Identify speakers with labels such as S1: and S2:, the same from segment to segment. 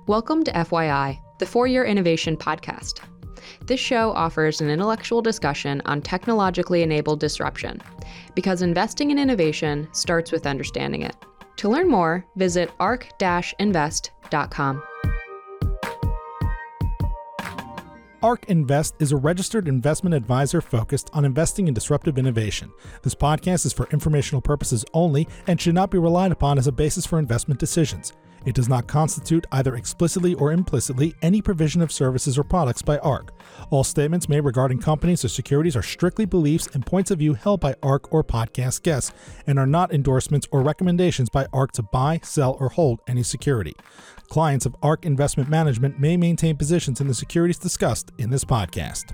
S1: Welcome to FYI, the For-Your Innovation podcast. This show offers an intellectual discussion on technologically enabled disruption, because investing in innovation starts with understanding it. To learn more, visit ark-invest.com.
S2: ARK Invest is a registered investment advisor focused on investing in disruptive innovation. This podcast is for informational purposes only and should not be relied upon as a basis for investment decisions. It does not constitute, either explicitly or implicitly, any provision of services or products by ARK. All statements made regarding companies or securities are strictly beliefs and points of view held by ARK or podcast guests, and are not endorsements or recommendations by ARK to buy, sell, or hold any security. Clients of ARK Investment Management may maintain positions in the securities discussed in this podcast.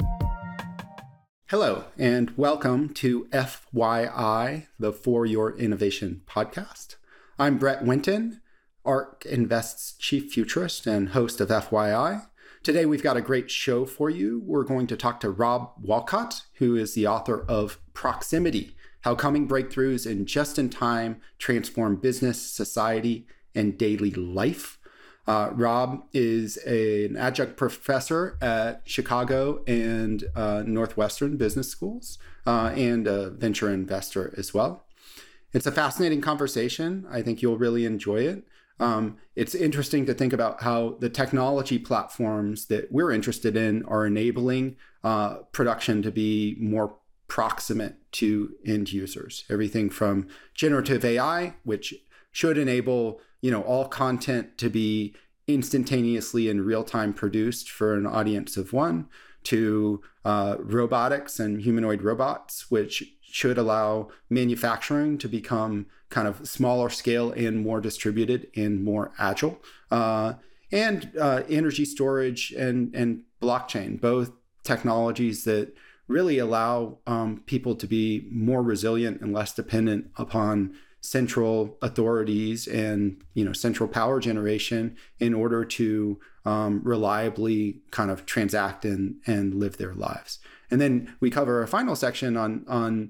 S3: Hello, and welcome to FYI, the For Your Innovation podcast. I'm Brett Winton, ARK Invest's chief futurist and host of FYI. Today, we've got a great show for you. We're going to talk to Rob Wolcott, who is the author of Proximity: How Coming Breakthroughs in Just-in-Time Transform Business, Society, and Daily Life. Rob is an adjunct professor at Chicago and Northwestern business schools and a venture investor as well. It's a fascinating conversation. I think you'll really enjoy it. It's interesting to think about how the technology platforms that we're interested in are enabling production to be more proximate to end users. Everything from generative AI, which should enable all content to be instantaneously in real time produced for an audience of one, to robotics and humanoid robots, which should allow manufacturing to become kind of smaller scale and more distributed and more agile, and energy storage and blockchain, both technologies that really allow people to be more resilient and less dependent upon central authorities and central power generation in order to reliably kind of transact and live their lives. And then we cover a final section on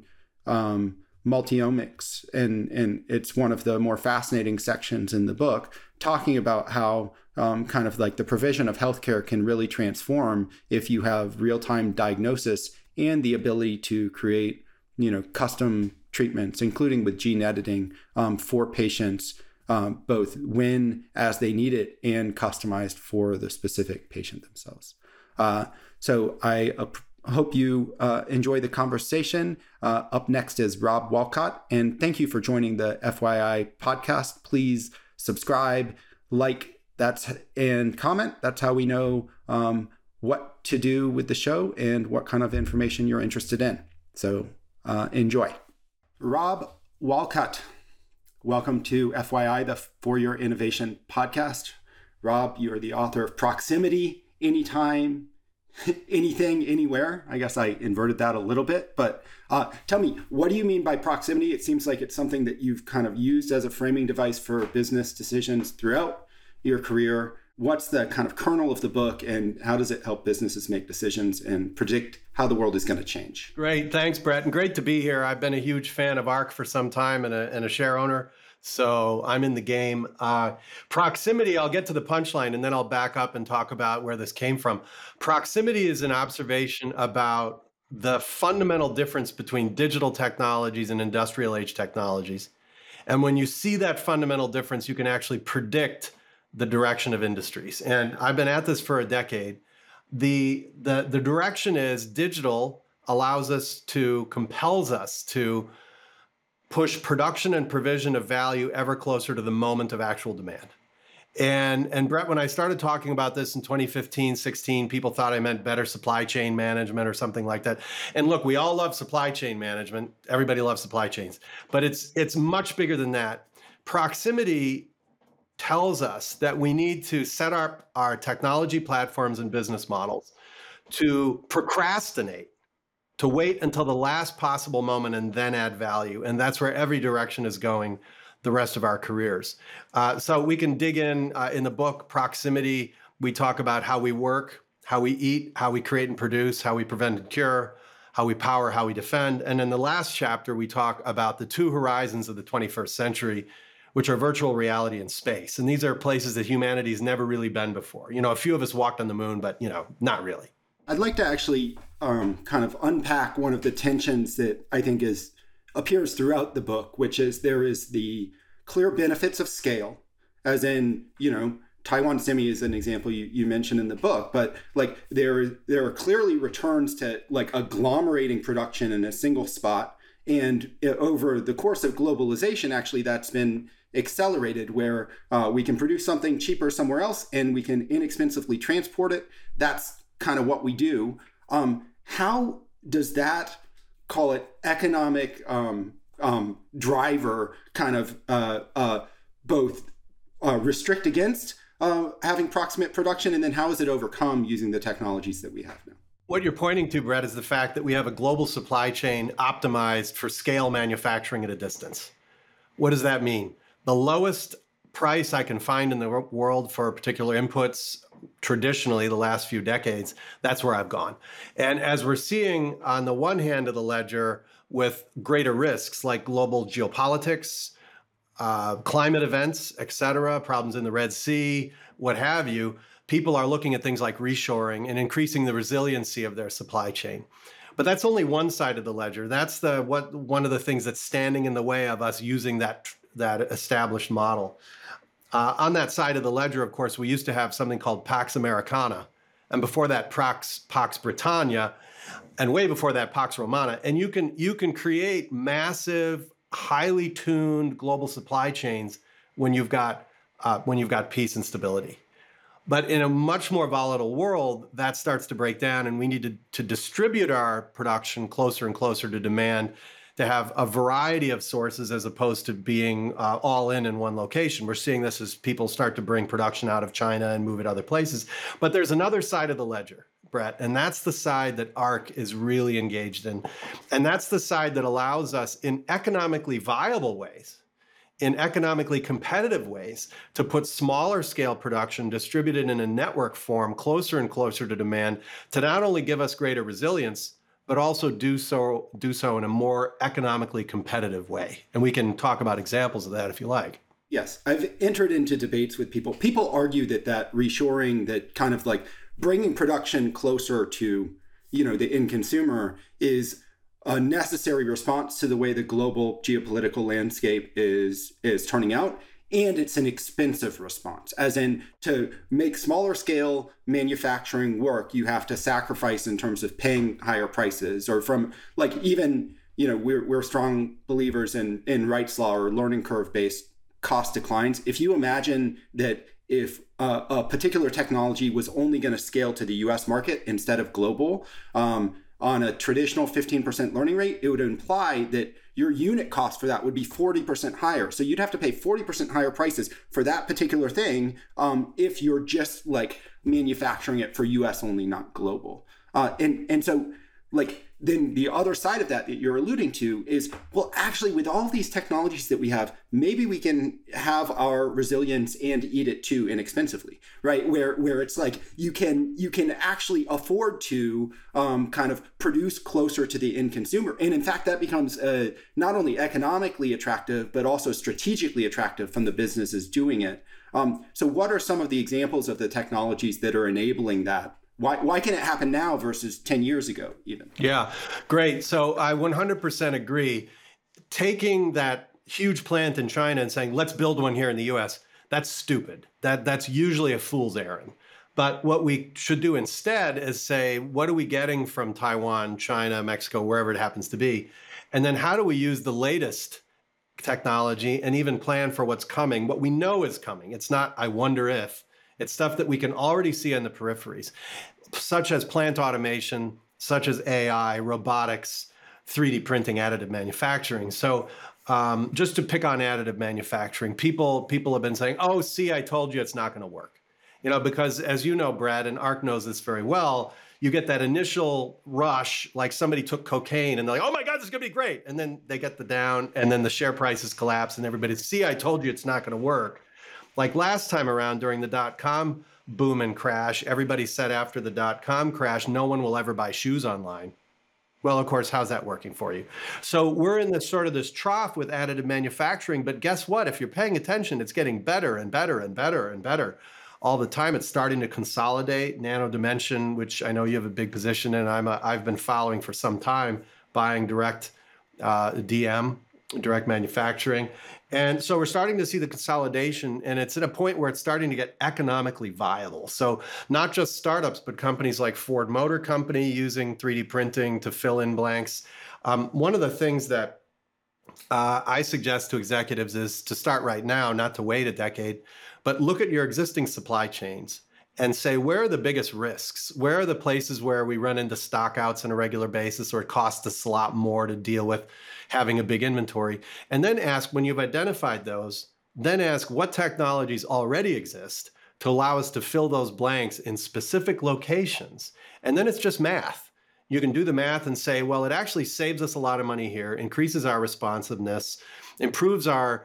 S3: multiomics, and it's one of the more fascinating sections in the book, talking about how kind of like the provision of healthcare can really transform if you have real-time diagnosis and the ability to create custom treatments, including with gene editing for patients, both when, as they need it, and customized for the specific patient themselves. So I hope you enjoy the conversation. Up next is Rob Wolcott, and thank you for joining the FYI podcast. Please subscribe, like, and comment. That's how we know what to do with the show and what kind of information you're interested in. So enjoy. Rob Wolcott, welcome to FYI, the For Your Innovation podcast. Rob, you are the author of Proximity: Anytime, Anything, Anywhere. I guess I inverted that a little bit, but tell me, what do you mean by proximity? It seems like it's something that you've kind of used as a framing device for business decisions throughout your career. What's the kind of kernel of the book, and how does it help businesses make decisions and predict how the world is going to change?
S4: Great. Thanks, Brett. And great to be here. I've been a huge fan of ARK for some time and a share owner. So I'm in the game. Proximity, I'll get to the punchline and then I'll back up and talk about where this came from. Proximity is an observation about the fundamental difference between digital technologies and industrial age technologies. And when you see that fundamental difference, you can actually predict the direction of industries. And I've been at this for a decade. The direction is digital compels us to push production and provision of value ever closer to the moment of actual demand. And Brett, when I started talking about this in 2015, 16, people thought I meant better supply chain management or something like that. And look, we all love supply chain management. Everybody loves supply chains, but it's much bigger than that. Proximity tells us that we need to set up our technology platforms and business models to procrastinate, to wait until the last possible moment and then add value. And that's where every direction is going the rest of our careers. So we can dig in the book, Proximity. We talk about how we work, how we eat, how we create and produce, how we prevent and cure, how we power, how we defend. And in the last chapter, we talk about the two horizons of the 21st century, which are virtual reality and space. And these are places that humanity's never really been before. A few of us walked on the moon, but, not really.
S3: I'd like to actually kind of unpack one of the tensions that I think appears throughout the book, which is there is the clear benefits of scale, as in, Taiwan Semi is an example you mentioned in the book, but like there are clearly returns to like agglomerating production in a single spot. And over the course of globalization, actually, that's been accelerated where we can produce something cheaper somewhere else and we can inexpensively transport it. That's kind of what we do. How does that, call it economic driver, kind of both restrict against having proximate production, and then how is it overcome using the technologies that we have now?
S4: What you're pointing to, Brett, is the fact that we have a global supply chain optimized for scale manufacturing at a distance. What does that mean? The lowest price I can find in the world for particular inputs, traditionally the last few decades, that's where I've gone. And as we're seeing on the one hand of the ledger with greater risks like global geopolitics, climate events, et cetera, problems in the Red Sea, what have you, people are looking at things like reshoring and increasing the resiliency of their supply chain. But that's only one side of the ledger. That's one of the things that's standing in the way of us using that established model. On that side of the ledger, of course, we used to have something called Pax Americana, and before that, Pax Britannia, and way before that, Pax Romana. And you can create massive, highly tuned global supply chains when you've got peace and stability. But in a much more volatile world, that starts to break down, and we need to distribute our production closer and closer to demand, to have a variety of sources as opposed to being all in one location. We're seeing this as people start to bring production out of China and move it other places. But there's another side of the ledger, Brett, and that's the side that ARC is really engaged in. And that's the side that allows us in economically viable ways, in economically competitive ways, to put smaller scale production distributed in a network form closer and closer to demand, to not only give us greater resilience, but also do so in a more economically competitive way. And we can talk about examples of that if you like.
S3: Yes, I've entered into debates with people. People argue that reshoring, that kind of like bringing production closer to, the end consumer, is a necessary response to the way the global geopolitical landscape is turning out. And it's an expensive response, as in, to make smaller scale manufacturing work, you have to sacrifice in terms of paying higher prices, or from like even, we're strong believers in Wright's law or learning curve based cost declines. If you imagine that if a particular technology was only going to scale to the US market instead of global, on a traditional 15% learning rate, it would imply that your unit cost for that would be 40% higher. So you'd have to pay 40% higher prices for that particular thing if you're just like manufacturing it for US only, not global. And so like then the other side of that you're alluding to is, well, actually with all these technologies that we have, maybe we can have our resilience and eat it too inexpensively, right? Where it's like you can actually afford to kind of produce closer to the end consumer. And in fact, that becomes not only economically attractive, but also strategically attractive from the businesses doing it. So what are some of the examples of the technologies that are enabling that? Why can it happen now versus 10 years ago even?
S4: Yeah, great. So I 100% agree. Taking that huge plant in China and saying, let's build one here in the US, that's stupid. That's usually a fool's errand. But what we should do instead is say, what are we getting from Taiwan, China, Mexico, wherever it happens to be? And then how do we use the latest technology and even plan for what's coming, what we know is coming? It's not, I wonder if. It's stuff that we can already see on the peripheries, such as plant automation, such as AI, robotics, 3D printing, additive manufacturing. So just to pick on additive manufacturing, people have been saying, oh, see, I told you it's not going to work. Because as you know, Brad, and ARC knows this very well, you get that initial rush, like somebody took cocaine and they're like, oh my God, this is going to be great. And then they get the down and then the share prices collapse and everybody's, see, I told you it's not going to work. Like last time around during the dot-com boom and crash, everybody said after the dot-com crash, no one will ever buy shoes online. Well, of course, how's that working for you? So we're in this trough with additive manufacturing, but guess what? If you're paying attention, it's getting better and better and better and better all the time. It's starting to consolidate. Nano Dimension, which I know you have a big position in, I've been following for some time, buying direct DM, direct manufacturing. And so we're starting to see the consolidation, and it's at a point where it's starting to get economically viable. So not just startups, but companies like Ford Motor Company using 3D printing to fill in blanks. One of the things that I suggest to executives is to start right now, not to wait a decade, but look at your existing supply chains and say, where are the biggest risks? Where are the places where we run into stockouts on a regular basis, or it costs us a lot more to deal with having a big inventory? And then ask, when you've identified those, then ask what technologies already exist to allow us to fill those blanks in specific locations. And then it's just math. You can do the math and say, well, it actually saves us a lot of money here, increases our responsiveness, improves our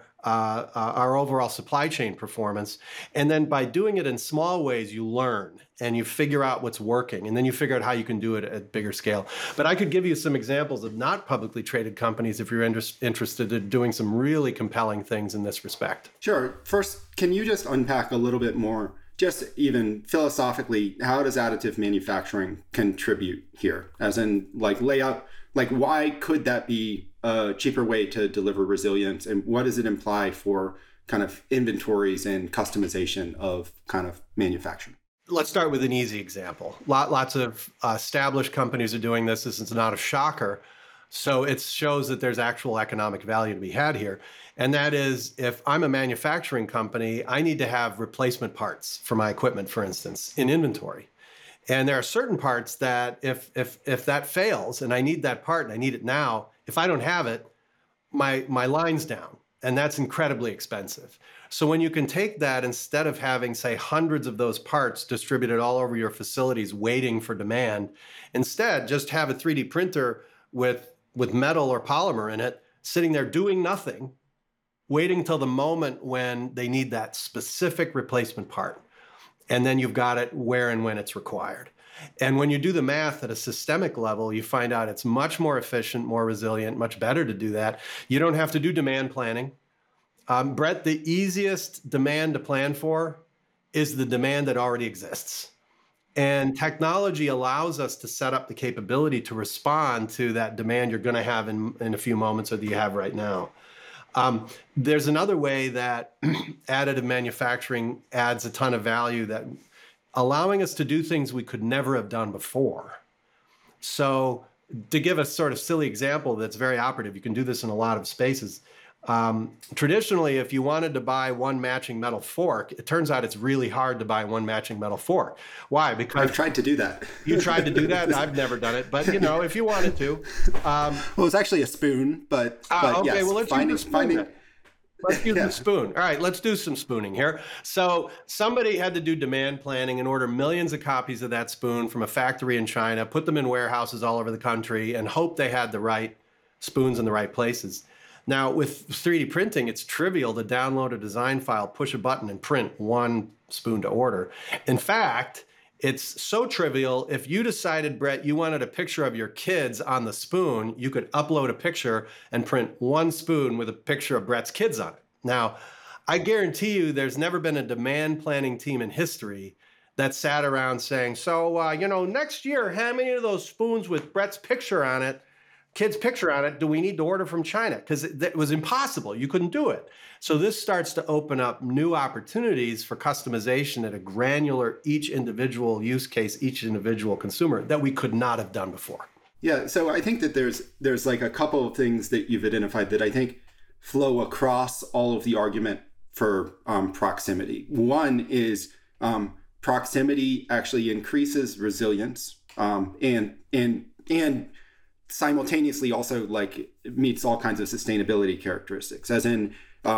S4: overall supply chain performance. And then by doing it in small ways, you learn and you figure out what's working, and then you figure out how you can do it at bigger scale. But I could give you some examples of not publicly traded companies if you're interested in doing some really compelling things in this respect.
S3: Sure. First, can you just unpack a little bit more, just even philosophically, how does additive manufacturing contribute here? As in, like, layout, like, why could that be a cheaper way to deliver resilience, and what does it imply for kind of inventories and customization of kind of manufacturing?
S4: Let's start with an easy example. Lots of established companies are doing this. This is not a shocker. So it shows that there's actual economic value to be had here. And that is, if I'm a manufacturing company, I need to have replacement parts for my equipment, for instance, in inventory. And there are certain parts that if that fails and I need that part and I need it now, if I don't have it, my line's down, and that's incredibly expensive. So when you can take that, instead of having, say, hundreds of those parts distributed all over your facilities waiting for demand, instead just have a 3D printer with metal or polymer in it sitting there doing nothing, waiting till the moment when they need that specific replacement part. And then you've got it where and when it's required. And when you do the math at a systemic level, you find out it's much more efficient, more resilient, much better to do that. You don't have to do demand planning. Brett, the easiest demand to plan for is the demand that already exists. And technology allows us to set up the capability to respond to that demand you're going to have in a few moments, or that you have right now. There's another way that additive manufacturing adds a ton of value, that allowing us to do things we could never have done before. So to give a sort of silly example that's very operative, you can do this in a lot of spaces. Traditionally, if you wanted to buy one matching metal fork, it turns out it's really hard to buy one matching metal fork. Why? Because
S3: I've tried to do that.
S4: You tried to do that? I've never done it, but if you wanted to.
S3: Well, it's actually a spoon, but
S4: okay.
S3: Yes,
S4: Well, let's use the spoon. All right, let's do some spooning here. So somebody had to do demand planning and order millions of copies of that spoon from a factory in China, put them in warehouses all over the country, and hope they had the right spoons in the right places. Now, with 3D printing, it's trivial to download a design file, push a button, and print one spoon to order. In fact, it's so trivial, if you decided, Brett, you wanted a picture of your kids on the spoon, you could upload a picture and print one spoon with a picture of Brett's kids on it. Now, I guarantee you there's never been a demand planning team in history that sat around saying, so, next year, how many of those spoons with Brett's picture on it, kid's picture on it, do we need to order from China? Because it was impossible. You couldn't do it. So this starts to open up new opportunities for customization at a granular, each individual use case, each individual consumer that we could not have done before.
S3: Yeah, so I think that there's like a couple of things that you've identified that I think flow across all of the argument for proximity. One is proximity actually increases resilience and simultaneously also like meets all kinds of sustainability characteristics, as in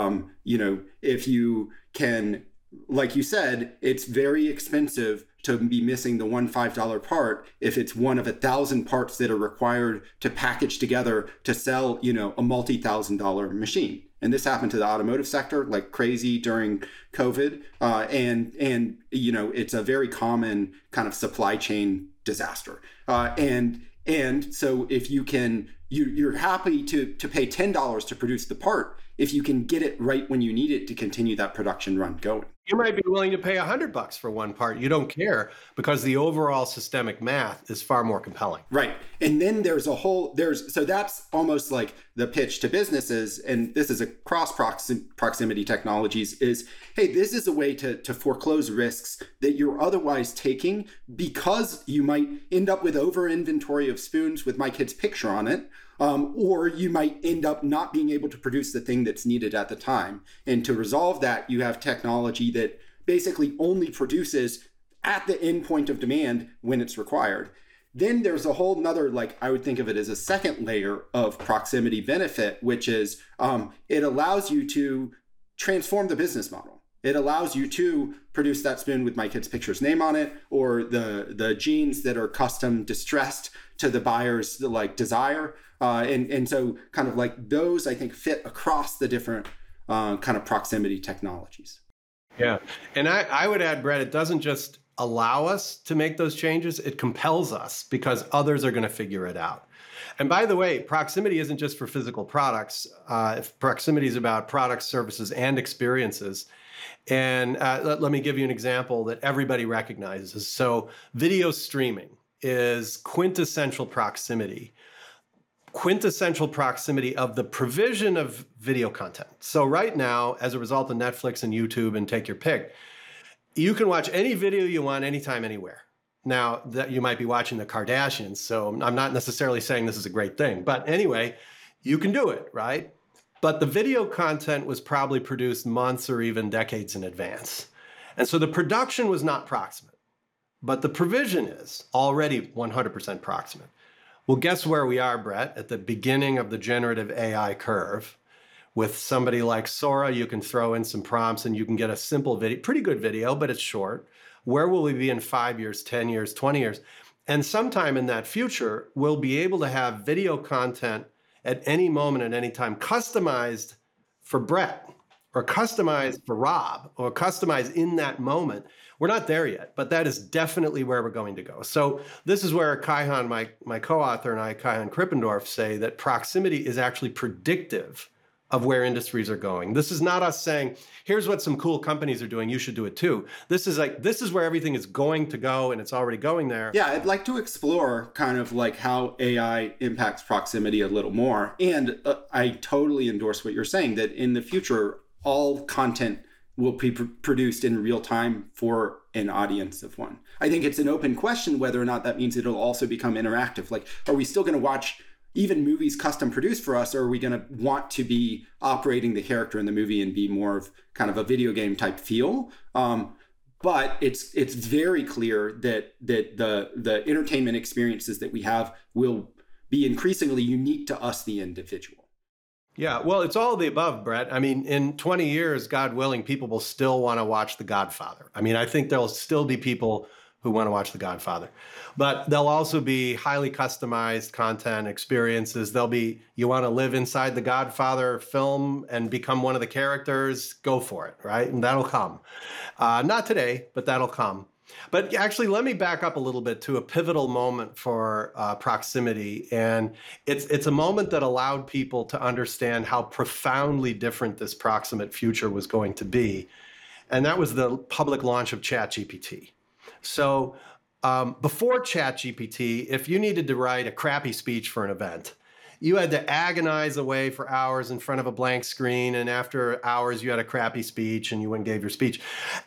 S3: if you can, like you said, it's very expensive to be missing the one $5 part if it's one of 1,000 parts that are required to package together to sell a multi-$1,000 machine. And this happened to the automotive sector like crazy during COVID, and it's a very common kind of supply chain disaster. And And so if you can, you're happy to pay $10 to produce the part if you can get it right when you need it to continue that production run going.
S4: You might be willing to pay $100 for one part. You don't care because the overall systemic math is far more compelling.
S3: Right. And then so that's almost like the pitch to businesses. And this is a cross proximity technologies is, hey, this is a way to foreclose risks that you're otherwise taking because you might end up with over inventory of spoons with my kid's picture on it. Or you might end up not being able to produce the thing that's needed at the time. And to resolve that, you have technology that basically only produces at the end point of demand when it's required. Then there's a whole nother, like I would think of it as a second layer of proximity benefit, which is it allows you to transform the business model. It allows you to produce that spoon with my kid's picture's name on it, or the jeans that are custom distressed to the buyer's like desire. And so kind of like those, I think, fit across the different kind of proximity technologies.
S4: Yeah. And I would add, Brett, it doesn't just allow us to make those changes, it compels us because others are going to figure it out. And by the way, proximity isn't just for physical products. Proximity is about products, services, and experiences. And let me give you an example that everybody recognizes. So video streaming is quintessential proximity of the provision of video content. So right now, as a result of Netflix and YouTube and take your pick, you can watch any video you want anytime, anywhere. Now, that you might be watching the Kardashians, so I'm not necessarily saying this is a great thing. But anyway, you can do it, right? But the video content was probably produced months or even decades in advance. And so the production was not proximate, but the provision is already 100% proximate. Well, guess where we are, Brett? At the beginning of the generative AI curve. With somebody like Sora, you can throw in some prompts and you can get a simple video, pretty good video, but it's short. Where will we be in 5 years, 10 years, 20 years? And sometime in that future, we'll be able to have video content at any moment, at any time, customized for Brett, or customized for Rob, or customized in that moment. We're not there yet, but that is definitely where we're going to go. So this is where Kaihan, my co-author, and I, Kaihan Krippendorf, say that proximity is actually predictive of where industries are going. This is not us saying, here's what some cool companies are doing, you should do it too. This is where everything is going to go, and it's already going there.
S3: Yeah, I'd like to explore kind of like how AI impacts proximity a little more. And I totally endorse what you're saying, that in the future, all content will be produced in real time for an audience of one. I think it's an open question whether or not that means it'll also become interactive. Like, are we still going to watch even movies custom produced for us, or are we going to want to be operating the character in the movie and be more of kind of a video game type feel? But it's very clear that the entertainment experiences that we have will be increasingly unique to us, the individual.
S4: Yeah, well, it's all of the above, Brett. I mean, in 20 years, God willing, people will still want to watch The Godfather. I mean, I think there'll still be people who want to watch The Godfather. But there'll also be highly customized content experiences. There'll be, you want to live inside The Godfather film and become one of the characters, go for it, right? And that'll come. Not today, but that'll come. But actually, let me back up a little bit to a pivotal moment for proximity. And it's a moment that allowed people to understand how profoundly different this proximate future was going to be. And that was the public launch of ChatGPT. So before ChatGPT, if you needed to write a crappy speech for an event, you had to agonize away for hours in front of a blank screen. And after hours, you had a crappy speech and you went and gave your speech.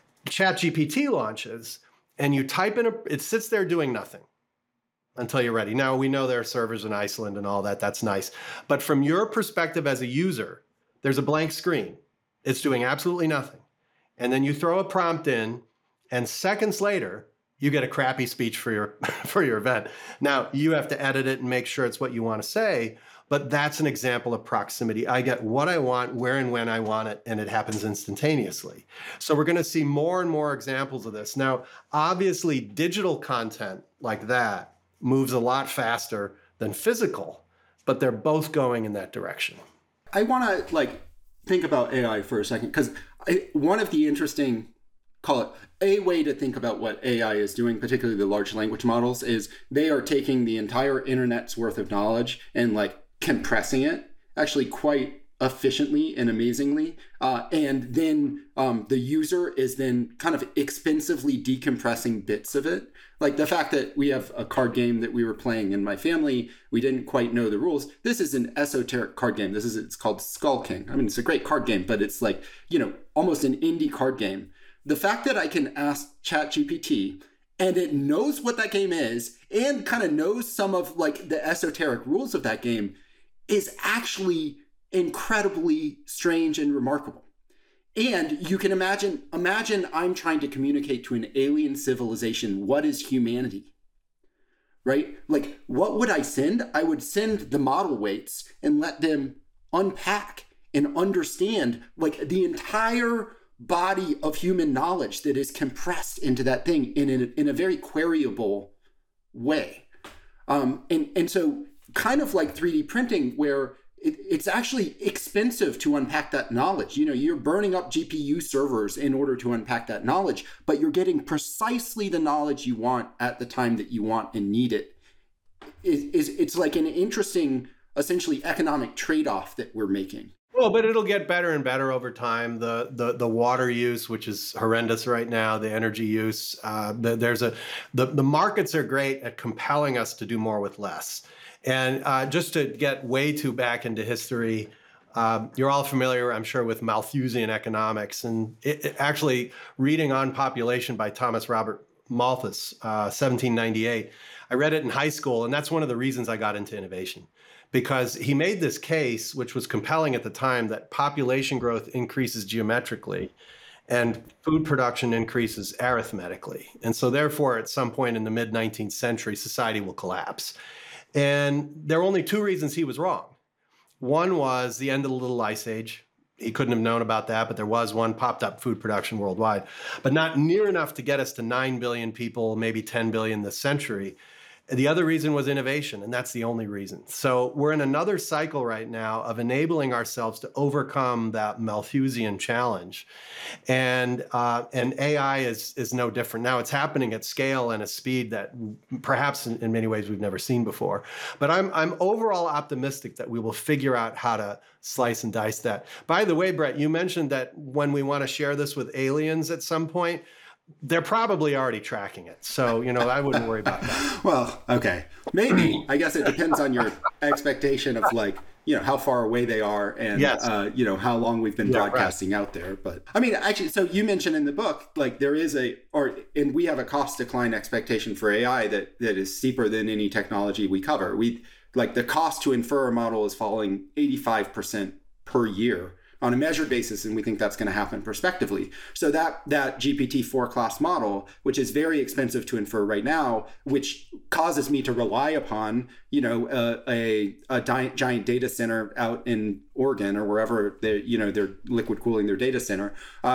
S4: ChatGPT launches and you type in, it sits there doing nothing until you're ready. Now, we know there are servers in Iceland and all that. That's nice. But from your perspective as a user, there's a blank screen. It's doing absolutely nothing. And then you throw a prompt in, and seconds later, you get a crappy speech for your event. Now, you have to edit it and make sure it's what you want to say, but that's an example of proximity. I get what I want, where and when I want it, and it happens instantaneously. So we're going to see more and more examples of this. Now, obviously, digital content like that moves a lot faster than physical, but they're both going in that direction.
S3: I want to think about AI for a second, because one of the interesting call it a way to think about what AI is doing, particularly the large language models, is they are taking the entire internet's worth of knowledge and like compressing it actually quite efficiently and amazingly. And then the user is then kind of expensively decompressing bits of it. Like the fact that we have a card game that we were playing in my family, we didn't quite know the rules. This is an esoteric card game. It's called Skull King. I mean, it's a great card game, but it's like, almost an indie card game. The fact that I can ask ChatGPT and it knows what that game is and kind of knows some of like the esoteric rules of that game is actually incredibly strange and remarkable. And you can imagine I'm trying to communicate to an alien civilization what is humanity, right? Like, what would I send? I would send the model weights and let them unpack and understand like the entire body of human knowledge that is compressed into that thing in a very queryable way. And so kind of like 3D printing, where it's actually expensive to unpack that knowledge. You're burning up GPU servers in order to unpack that knowledge, but you're getting precisely the knowledge you want at the time that you want and need it. It's like an interesting, essentially economic trade-off that we're making.
S4: Well, but it'll get better and better over time. The water use, which is horrendous right now, the energy use, the markets are great at compelling us to do more with less. And just to get way too back into history, you're all familiar, I'm sure, with Malthusian economics. And actually, reading On Population by Thomas Robert Malthus, 1798, I read it in high school, and that's one of the reasons I got into innovation. Because he made this case, which was compelling at the time, that population growth increases geometrically and food production increases arithmetically. And so therefore, at some point in the mid-19th century, society will collapse. And there were only two reasons he was wrong. One was the end of the Little Ice Age. He couldn't have known about that, but there was one, popped up food production worldwide, but not near enough to get us to 9 billion people, maybe 10 billion this century. The other reason was innovation, and that's the only reason. So we're in another cycle right now of enabling ourselves to overcome that Malthusian challenge. And AI is no different. Now it's happening at scale and a speed that perhaps in many ways we've never seen before. But I'm overall optimistic that we will figure out how to slice and dice that. By the way, Brett, you mentioned that when we want to share this with aliens at some point, they're probably already tracking it. So, I wouldn't worry about that.
S3: Well, okay. Maybe. I guess it depends on your expectation of like, how far away they are and,
S4: yes.
S3: How long we've been broadcasting out there. But I mean, actually, so you mentioned in the book, like there is and we have a cost decline expectation for AI that is steeper than any technology we cover. Like the cost to infer a model is falling 85% per year on a measured basis, and we think that's going to happen prospectively. So that GPT-4 class model, which is very expensive to infer right now, which causes me to rely upon, a giant data center out in Oregon or wherever they're liquid cooling their data center.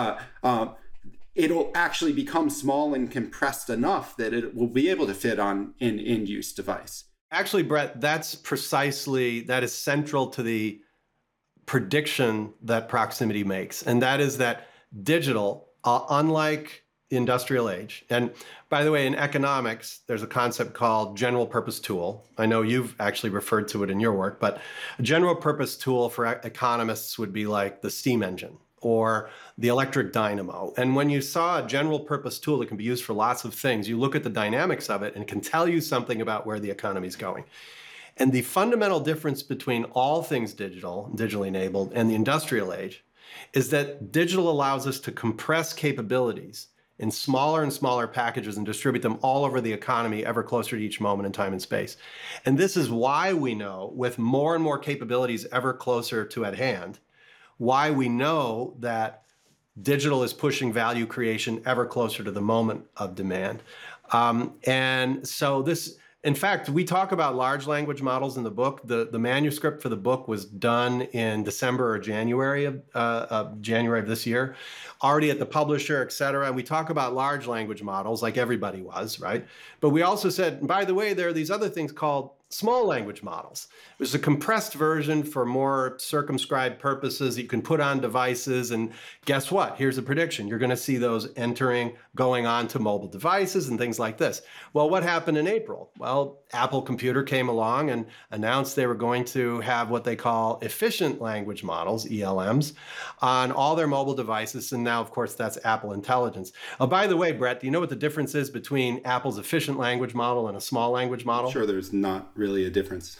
S3: It'll actually become small and compressed enough that it will be able to fit on an end-use device.
S4: Actually, Brett, that is central to the prediction that proximity makes. And that is that digital, unlike the industrial age, and by the way, in economics, there's a concept called general purpose tool. I know you've actually referred to it in your work, but a general purpose tool for economists would be like the steam engine or the electric dynamo. And when you saw a general purpose tool that can be used for lots of things, you look at the dynamics of it and can tell you something about where the economy is going. And the fundamental difference between all things digitally enabled, and the industrial age is that digital allows us to compress capabilities in smaller and smaller packages and distribute them all over the economy ever closer to each moment in time and space. And this is why we know, with more and more capabilities ever closer to at hand, why we know that digital is pushing value creation ever closer to the moment of demand. And so this, in fact, we talk about large language models in the book. The manuscript for the book was done in December or January of this year, already at the publisher, et cetera. And we talk about large language models like everybody was, right? But we also said, by the way, there are these other things called small language models. It was a compressed version for more circumscribed purposes that you can put on devices. And guess what? Here's a prediction. You're going to see those going on to mobile devices and things like this. Well, what happened in April? Well, Apple Computer came along and announced they were going to have what they call efficient language models, ELMs, on all their mobile devices. And now, of course, that's Apple Intelligence. Oh, by the way, Brett, do you know what the difference is between Apple's efficient language model and a small language model?
S3: Sure, there's not really a difference.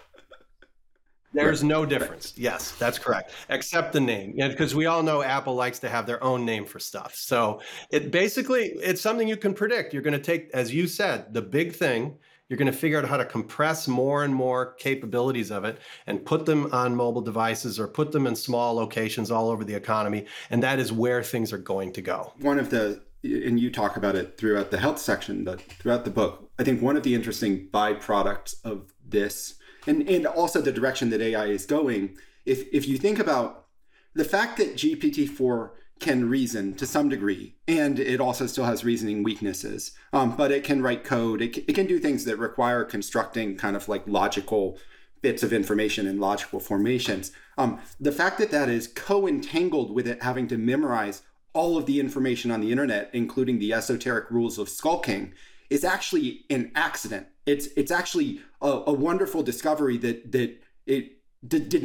S4: There's no difference. Yes, that's correct. Except the name, because we all know Apple likes to have their own name for stuff. So it's something you can predict. You're going to take, as you said, the big thing. You're going to figure out how to compress more and more capabilities of it and put them on mobile devices or put them in small locations all over the economy. And that is where things are going to go.
S3: And you talk about it throughout the health section, but throughout the book, I think one of the interesting byproducts of this, and also the direction that AI is going, if you think about the fact that GPT-4 can reason to some degree, and it also still has reasoning weaknesses, but it can write code, it can do things that require constructing kind of like logical bits of information and logical formations. The fact that that is co-entangled with it having to memorize all of the information on the internet, including the esoteric rules of skulking, is actually an accident. It's actually a wonderful discovery that we didn't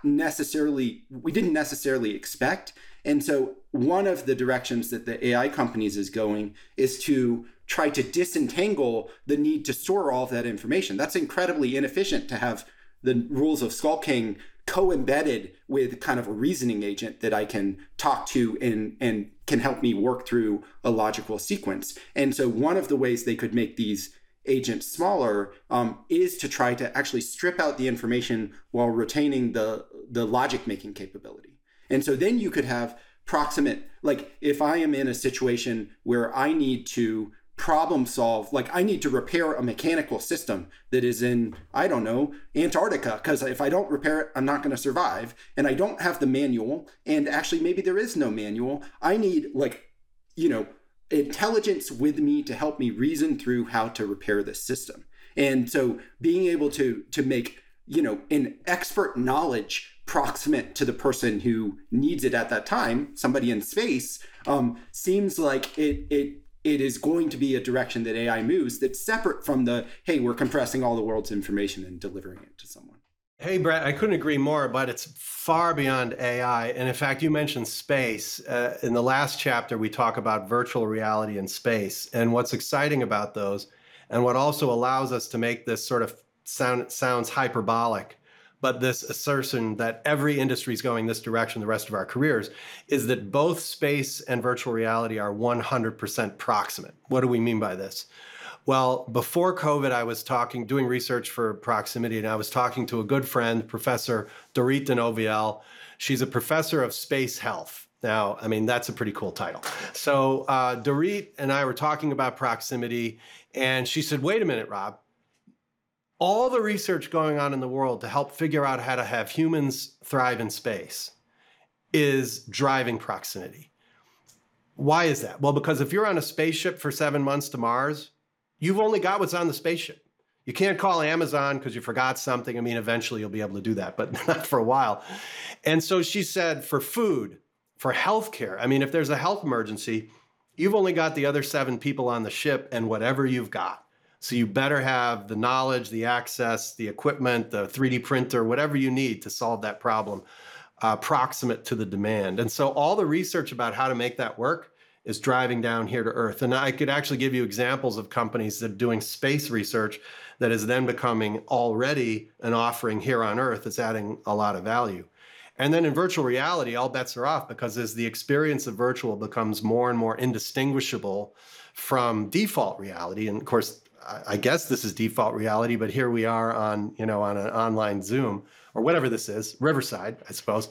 S3: necessarily expect. And so one of the directions that the AI companies is going is to try to disentangle the need to store all of that information. That's incredibly inefficient to have the rules of skulking co-embedded with kind of a reasoning agent that I can talk to and can help me work through a logical sequence. And so one of the ways they could make these agents smaller is to try to actually strip out the information while retaining the logic making capability. And so then you could have proximate, like if I am in a situation where I need to problem solve, like I need to repair a mechanical system that is in, I don't know, Antarctica, because if I don't repair it, I'm not going to survive. And I don't have the manual. And actually, maybe there is no manual. I need intelligence with me to help me reason through how to repair this system. And so being able to make, an expert knowledge proximate to the person who needs it at that time, somebody in space, seems like it is going to be a direction that AI moves that's separate from hey, we're compressing all the world's information and delivering it to someone.
S4: Hey, Brett, I couldn't agree more, but it's far beyond AI. And in fact, you mentioned space. In the last chapter, we talk about virtual reality and space. And what's exciting about those, and what also allows us to make this sort of sounds hyperbolic, but this assertion that every industry is going this direction the rest of our careers, is that both space and virtual reality are 100% proximate. What do we mean by this? Well, before COVID, I was doing research for proximity, and I was talking to a good friend, Professor Dorit Denoviel. She's a professor of space health. Now, I mean, that's a pretty cool title. So Dorit and I were talking about proximity, and she said, wait a minute, Rob. All the research going on in the world to help figure out how to have humans thrive in space is driving proximity. Why is that? Well, because if you're on a spaceship for 7 months to Mars, you've only got what's on the spaceship. You can't call Amazon because you forgot something. I mean, eventually you'll be able to do that, but not for a while. And so she said for food, for healthcare, I mean, if there's a health emergency, you've only got the other 7 people on the ship and whatever you've got. So you better have the knowledge, the access, the equipment, the 3D printer, whatever you need to solve that problem, proximate to the demand. And so all the research about how to make that work is driving down here to Earth. And I could actually give you examples of companies that are doing space research that is then becoming already an offering here on Earth that's adding a lot of value. And then in virtual reality, all bets are off, because as the experience of virtual becomes more and more indistinguishable from default reality, and of course, I guess this is default reality, but here we are on an online Zoom or whatever this is, Riverside, I suppose.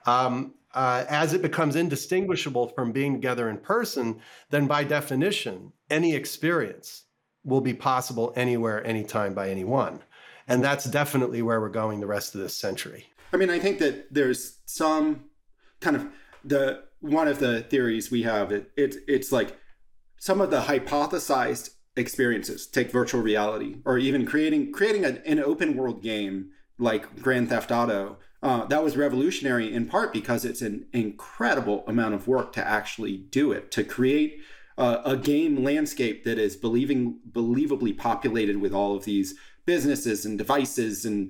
S4: As it becomes indistinguishable from being together in person, then by definition, any experience will be possible anywhere, anytime by anyone. And that's definitely where we're going the rest of this century.
S3: I mean, I think that there's some kind of one of the theories we have, it's like some of the hypothesized experiences. Take virtual reality, or even creating an open world game like Grand Theft Auto. That was revolutionary in part because it's an incredible amount of work to actually do it, to create a game landscape that is believably populated with all of these businesses and devices and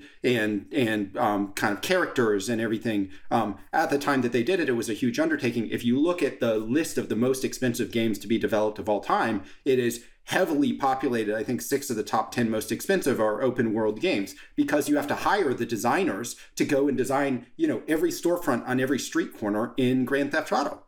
S3: kind of characters and everything. At the time that they did it, it was a huge undertaking. If you look at the list of the most expensive games to be developed of all time, it is heavily populated. I think 6 of the top 10 most expensive are open world games, because you have to hire the designers to go and design, every storefront on every street corner in Grand Theft Auto.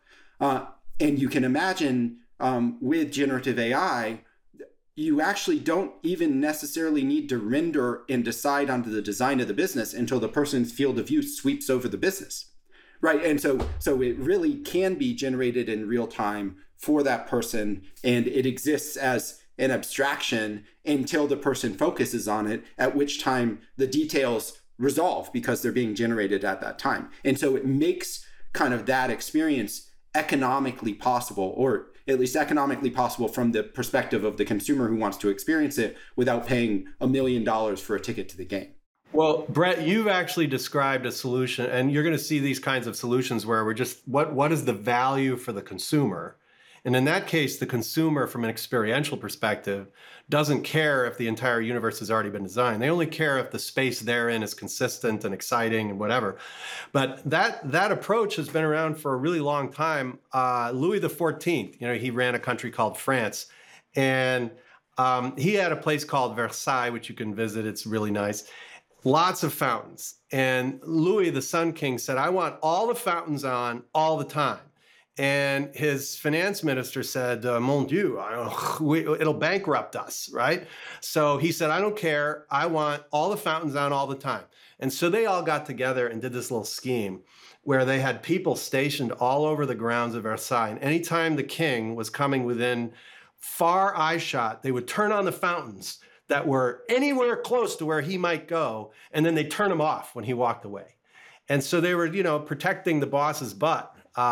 S3: And you can imagine with generative AI, you actually don't even necessarily need to render and decide onto the design of the business until the person's field of view sweeps over the business, right? And so it really can be generated in real time for that person, and it exists as an abstraction until the person focuses on it, at which time the details resolve because they're being generated at that time. And so it makes kind of that experience economically possible, or at least economically possible from the perspective of the consumer who wants to experience it without paying $1 million for a ticket to the game.
S4: Well, Brett, you've actually described a solution, and you're going to see these kinds of solutions where we're just, what is the value for the consumer? And in that case, the consumer, from an experiential perspective, doesn't care if the entire universe has already been designed. They only care if the space they're in is consistent and exciting and whatever. But that approach has been around for a really long time. Louis XIV, he ran a country called France, and he had a place called Versailles, which you can visit. It's really nice. Lots of fountains. And Louis, the Sun King, said, I want all the fountains on all the time. And his finance minister said, mon Dieu, it'll bankrupt us, right? So he said, I don't care. I want all the fountains on all the time. And so they all got together and did this little scheme where they had people stationed all over the grounds of Versailles. And anytime the king was coming within far eye shot, they would turn on the fountains that were anywhere close to where he might go, and then they'd turn them off when he walked away. And so they were, protecting the boss's butt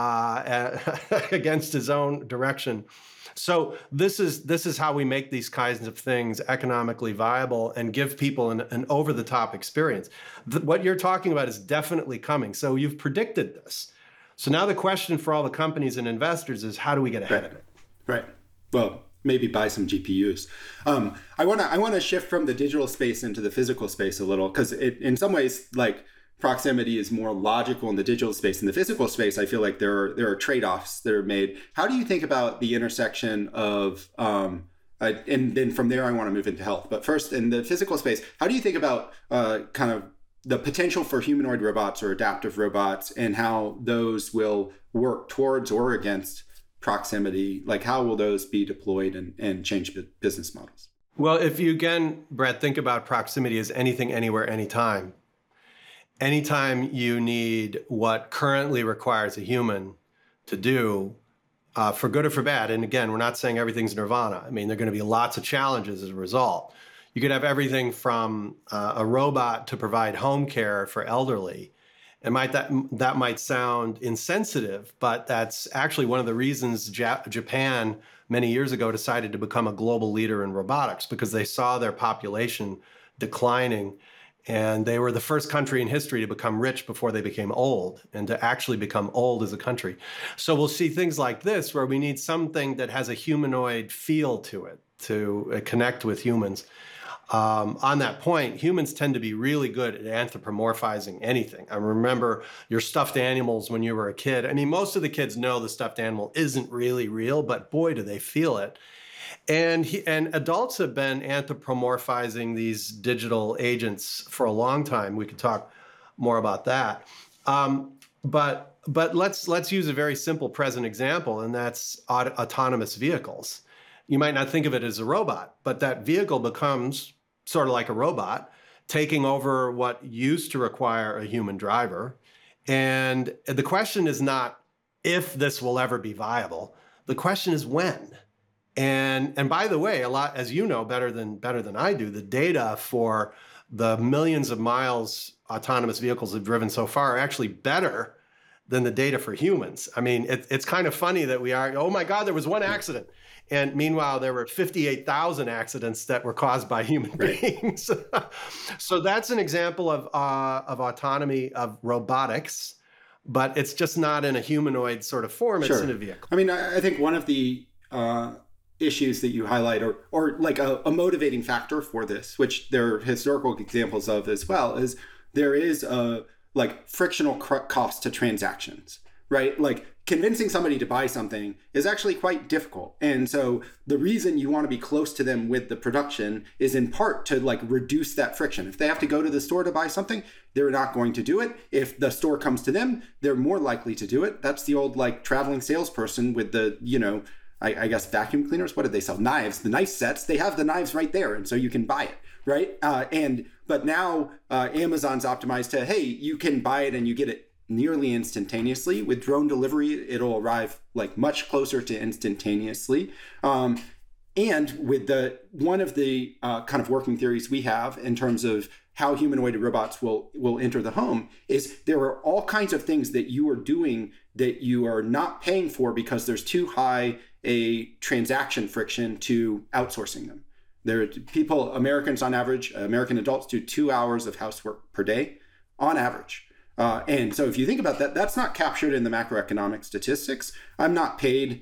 S4: against his own direction. So this is how we make these kinds of things economically viable and give people an over-the-top experience. What you're talking about is definitely coming. So you've predicted this. So now the question for all the companies and investors is, how do we get ahead of it?
S3: Right. Well, maybe buy some GPUs. I want to shift from the digital space into the physical space a little, because in some ways, like, proximity is more logical in the digital space. In the physical space, I feel like there are trade-offs that are made. How do you think about the intersection of, and then from there I want to move into health. But first, in the physical space, how do you think about kind of the potential for humanoid robots or adaptive robots, and how those will work towards or against proximity? Like, how will those be deployed and change business models?
S4: Well, if you, again, Brett, think about proximity as anything, anywhere, anytime. Anytime you need what currently requires a human to do, for good or for bad, and again, we're not saying everything's nirvana. I mean, there are going to be lots of challenges as a result. You could have everything from a robot to provide home care for elderly. And that might sound insensitive, but that's actually one of the reasons Japan many years ago decided to become a global leader in robotics, because they saw their population declining. And they were the first country in history to become rich before they became old, and to actually become old as a country. So we'll see things like this, where we need something that has a humanoid feel to it to connect with humans. On that point, humans tend to be really good at anthropomorphizing anything. I remember your stuffed animals when you were a kid. I mean, most of the kids know the stuffed animal isn't really real, but boy, do they feel it. And adults have been anthropomorphizing these digital agents for a long time. We could talk more about that. But let's use a very simple present example, and that's autonomous vehicles. You might not think of it as a robot, but that vehicle becomes sort of like a robot, taking over what used to require a human driver. And the question is not if this will ever be viable. The question is when. And by the way, a lot, as you know better than I do, the data for the millions of miles autonomous vehicles have driven so far are actually better than the data for humans. I mean, it's kind of funny that we are, oh my God, there was one accident. And meanwhile, there were 58,000 accidents that were caused by human beings. So that's an example of autonomy, of robotics, but it's just not in a humanoid sort of form. It's in a vehicle.
S3: I mean, I think one of the issues that you highlight, or like a motivating factor for this, which there are historical examples of as well, is there is a like frictional cost to transactions, right? Like convincing somebody to buy something is actually quite difficult. And so the reason you want to be close to them with the production is in part to like reduce that friction. If they have to go to the store to buy something, they're not going to do it. If the store comes to them, they're more likely to do it. That's the old like traveling salesperson with the, I guess vacuum cleaners. What did they sell? Knives, the knife sets. They have the knives right there. And so you can buy it, right? But now Amazon's optimized to, hey, you can buy it and you get it nearly instantaneously. With drone delivery, it'll arrive like much closer to instantaneously. And with one of the kind of working theories we have in terms of how humanoid robots will enter the home is there are all kinds of things that you are doing that you are not paying for because there's too high a transaction friction to outsourcing them. There are people, Americans on average, American adults do 2 hours of housework per day on average. And so if you think about that, that's not captured in the macroeconomic statistics. I'm not paid,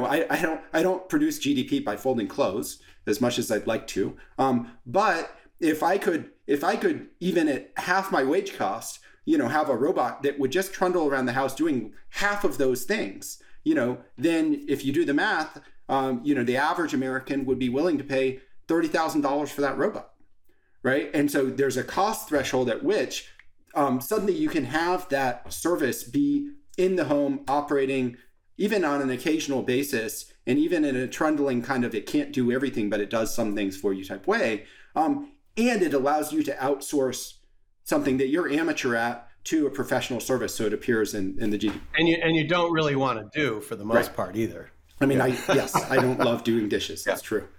S3: I don't produce GDP by folding clothes as much as I'd like to. But if I could even at half my wage cost, have a robot that would just trundle around the house doing half of those things, then if you do the math, the average American would be willing to pay $30,000 for that robot, right? And so there's a cost threshold at which suddenly you can have that service be in the home operating even on an occasional basis, and even in a trundling kind of it can't do everything, but it does some things for you type way. And it allows you to outsource something that you're amateur at to a professional service, so it appears in the GDP.
S4: And you don't really want to do for the most part either.
S3: I mean, I don't love doing dishes. That's true.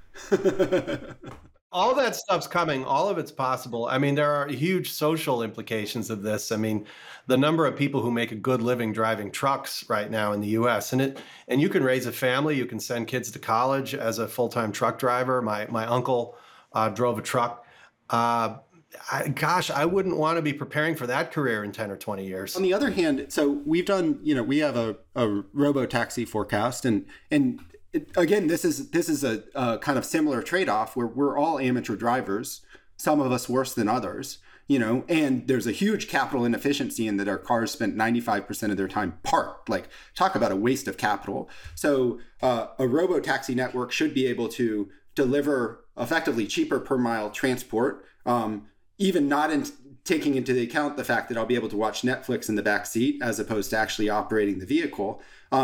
S4: All that stuff's coming. All of it's possible. I mean, there are huge social implications of this. I mean, the number of people who make a good living driving trucks right now in the U.S. and you can raise a family. You can send kids to college as a full-time truck driver. My uncle drove a truck. I wouldn't want to be preparing for that career in 10 or 20 years.
S3: On the other hand, so we've done, we have a robo-taxi forecast, and again, this is a kind of similar trade-off where we're all amateur drivers, some of us worse than others, and there's a huge capital inefficiency in that our cars spent 95% of their time parked. Like, talk about a waste of capital. So a robo-taxi network should be able to deliver effectively cheaper per mile transport, even not taking into account the fact that I'll be able to watch Netflix in the back seat as opposed to actually operating the vehicle.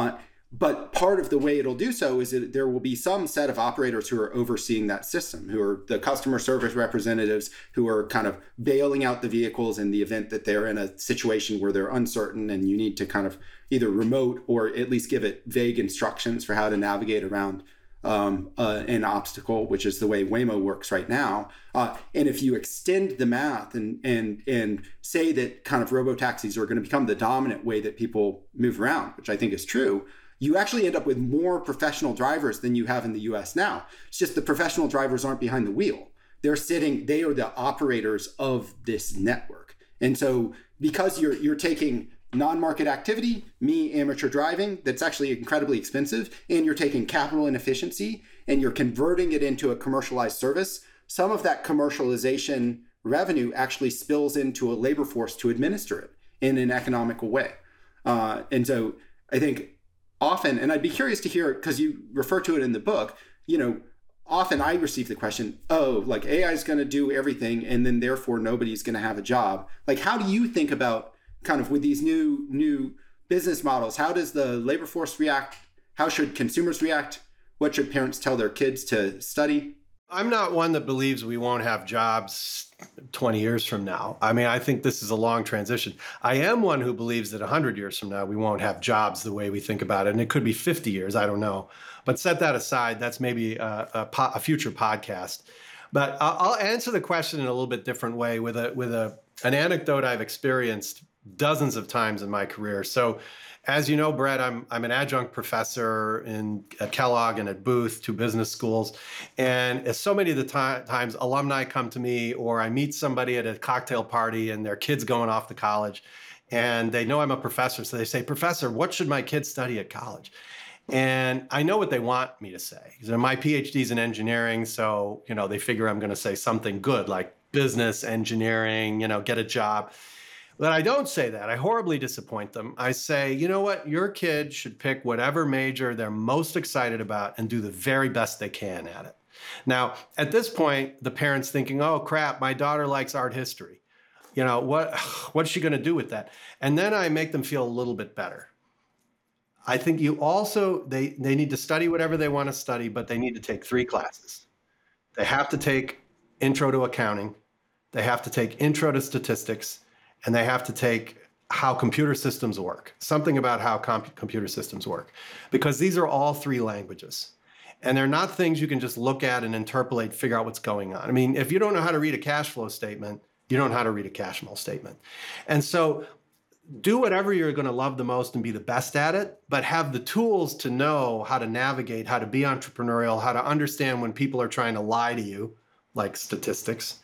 S3: But part of the way it'll do so is that there will be some set of operators who are overseeing that system, who are the customer service representatives, who are kind of bailing out the vehicles in the event that they're in a situation where they're uncertain and you need to kind of either remote or at least give it vague instructions for how to navigate around an obstacle, which is the way Waymo works right now. And if you extend the math and say that kind of robo-taxis are going to become the dominant way that people move around, which I think is true, you actually end up with more professional drivers than you have in the US now. It's just the professional drivers aren't behind the wheel. They are the operators of this network. And so because you're taking non-market activity, me amateur driving, that's actually incredibly expensive, and you're taking capital inefficiency and you're converting it into a commercialized service, some of that commercialization revenue actually spills into a labor force to administer it in an economical way. And so I think often, and I'd be curious to hear, because you refer to it in the book, often I receive the question, like AI is going to do everything and then therefore nobody's going to have a job. Like, how do you think about kind of with these new business models? How does the labor force react? How should consumers react? What should parents tell their kids to study?
S4: I'm not one that believes we won't have jobs 20 years from now. I mean, I think this is a long transition. I am one who believes that 100 years from now, we won't have jobs the way we think about it. And it could be 50 years, I don't know. But set that aside, that's maybe a future podcast. But I'll answer the question in a little bit different way with an anecdote I've experienced dozens of times in my career. So as you know, Brett, I'm an adjunct professor at Kellogg and at Booth, two business schools. And so many of the times alumni come to me, or I meet somebody at a cocktail party and their kid's going off to college, and they know I'm a professor. So they say, "Professor, what should my kid study at college?" And I know what they want me to say. My PhD's in engineering, so they figure I'm going to say something good like business, engineering, get a job. But I don't say that. I horribly disappoint them. I say, you know what? Your kid should pick whatever major they're most excited about and do the very best they can at it. Now, at this point, the parent's thinking, oh, crap, my daughter likes art history. What's she going to do with that? And then I make them feel a little bit better. I think they need to study whatever they want to study, but they need to take 3 classes. They have to take Intro to Accounting. They have to take Intro to Statistics. And they have to take how computer systems work, something about how computer systems work, because these are all 3 languages. And they're not things you can just look at and interpolate, figure out what's going on. I mean, if you don't know how to read a cash flow statement, you don't know how to read a cash flow statement. And so do whatever you're going to love the most and be the best at it, but have the tools to know how to navigate, how to be entrepreneurial, how to understand when people are trying to lie to you, like statistics,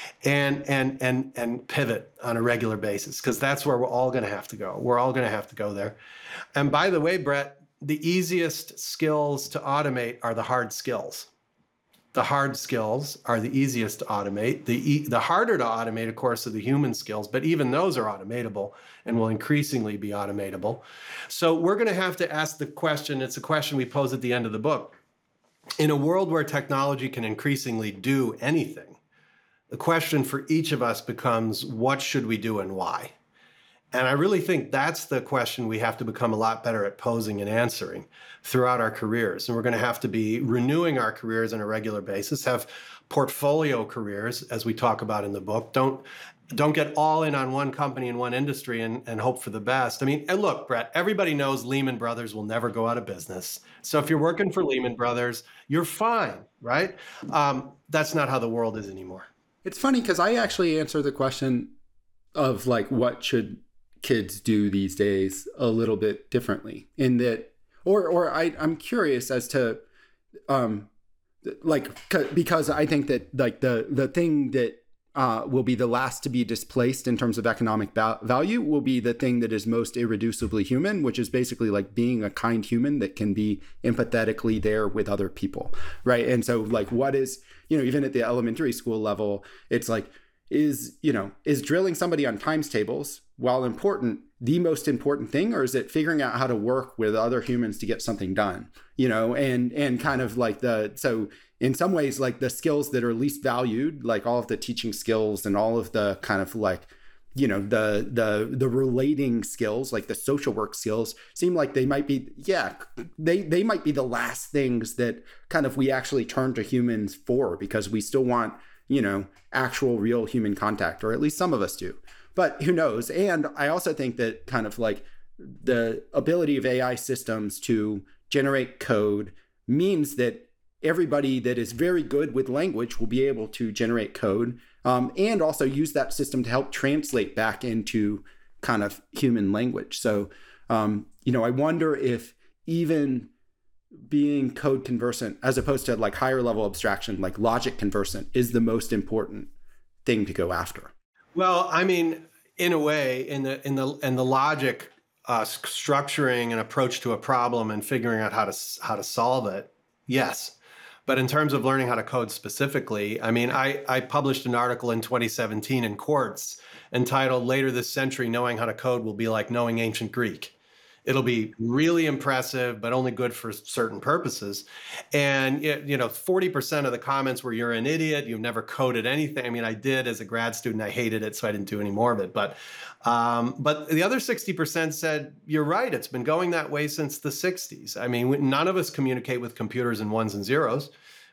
S4: and pivot on a regular basis, because that's where we're all going to have to go. We're all going to have to go there. And by the way, Brett, the easiest skills to automate are the hard skills. The hard skills are the easiest to automate. The harder to automate, of course, are the human skills, but even those are automatable and will increasingly be automatable. So we're going to have to ask the question, it's a question we pose at the end of the book. In a world where technology can increasingly do anything, the question for each of us becomes, what should we do and why? And I really think that's the question we have to become a lot better at posing and answering throughout our careers. And we're going to have to be renewing our careers on a regular basis, have portfolio careers, as we talk about in the book. Don't get all in on one company and one industry and hope for the best. I mean, and look, Brett, everybody knows Lehman Brothers will never go out of business. So if you're working for Lehman Brothers, you're fine, right? That's not how the world is anymore.
S3: It's funny because I actually answer the question of like, what should kids do these days a little bit differently in that, I'm curious as to, because I think that like the thing that will be the last to be displaced in terms of economic value will be the thing that is most irreducibly human, which is basically like being a kind human that can be empathetically there with other people, right? And so like what is, even at the elementary school level, it's like, is drilling somebody on times tables, while important, the most important thing, or is it figuring out how to work with other humans to get something done, and kind of like so in some ways, like the skills that are least valued, like all of the teaching skills and all of the kind of like, the relating skills, like the social work skills, seem like they might be, they might be the last things that kind of we actually turn to humans for, because we still want, actual real human contact, or at least some of us do. But who knows? And I also think that kind of like the ability of AI systems to generate code means that everybody that is very good with language will be able to generate code, and also use that system to help translate back into kind of human language. So, I wonder if even being code conversant, as opposed to like higher level abstraction, like logic conversant, is the most important thing to go after.
S4: Well, I mean, in a way, in the logic structuring an approach to a problem and figuring out how to solve it, yes. But in terms of learning how to code specifically, I mean, I published an article in 2017 in Quartz entitled "Later This Century, Knowing How to Code Will Be Like Knowing Ancient Greek." It'll be really impressive, but only good for certain purposes. And 40% of the comments were, "You're an idiot. You've never coded anything." I mean, I did as a grad student. I hated it, so I didn't do any more of it. But the other 60% said, "You're right. It's been going that way since the 60s. I mean, none of us communicate with computers in ones and zeros.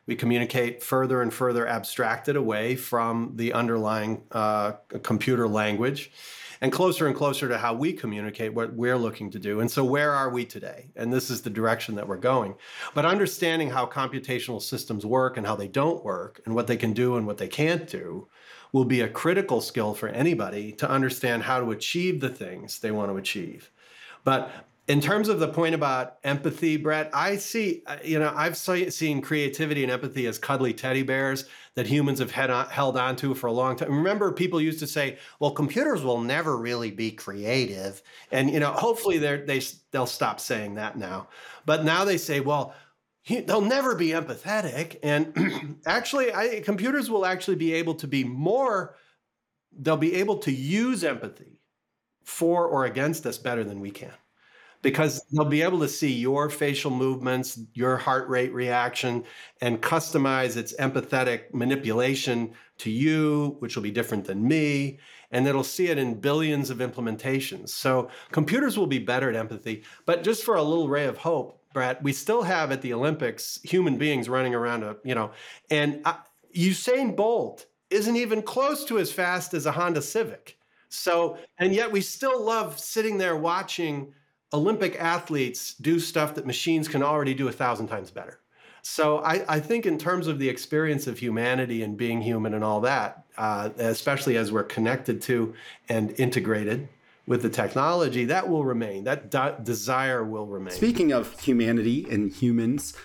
S4: We communicate further and further abstracted away from the underlying computer language and closer to how we communicate what we're looking to do. And so where are we today? And this is the direction that we're going. But understanding how computational systems work and how they don't work and what they can do and what they can't do will be a critical skill for anybody to understand how to achieve the things they want to achieve. But in terms of the point about empathy, Brett, I see, I've seen creativity and empathy as cuddly teddy bears that humans have held on to for a long time. Remember, people used to say, well, computers will never really be creative. And, hopefully they'll stop saying that now. But now they say, well, they'll never be empathetic. And actually, computers will actually be able to be they'll be able to use empathy for or against us better than we can. Because they'll be able to see your facial movements, your heart rate reaction, and customize its empathetic manipulation to you, which will be different than me. And it'll see it in billions of implementations. So computers will be better at empathy. But just for a little ray of hope, Brett, we still have at the Olympics human beings running around, and Usain Bolt isn't even close to as fast as a Honda Civic. So, and yet we still love sitting there watching Olympic athletes do stuff that machines can already do 1,000 times better. So I think in terms of the experience of humanity and being human and all that, especially as we're connected to and integrated with the technology, that will remain. That desire will remain.
S3: Speaking of humanity and humans,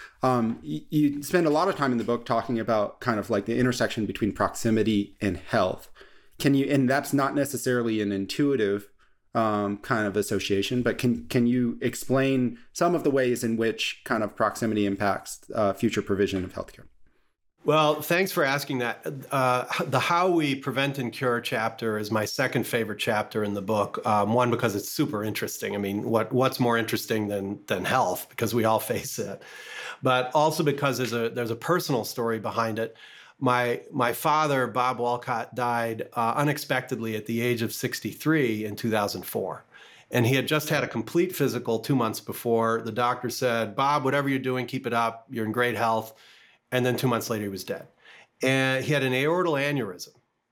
S3: you spend a lot of time in the book talking about kind of like the intersection between proximity and health. And that's not necessarily an intuitive kind of association, but can you explain some of the ways in which kind of proximity impacts future provision of healthcare?
S4: Well, thanks for asking that. The How We Prevent and Cure chapter is my second favorite chapter in the book. One, because it's super interesting. I mean, what's more interesting than health? Because we all face it. But also because there's a personal story behind it. My father, Bob Walcott, died unexpectedly at the age of 63 in 2004. And he had just had a complete physical 2 months before. The doctor said, Bob, whatever you're doing, keep it up. You're in great health. And then 2 months later, he was dead. And he had an aortal aneurysm.